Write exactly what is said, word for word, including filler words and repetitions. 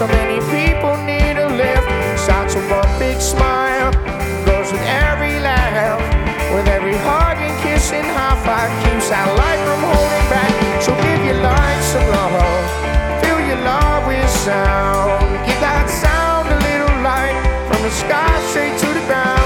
So many people need a lift. Starts with one big smile, goes with every laugh, with every hug and kiss and high five. Keeps that light from holding back. So give your light some love, fill your love with sound. Give that sound a little light, from the sky straight to the ground.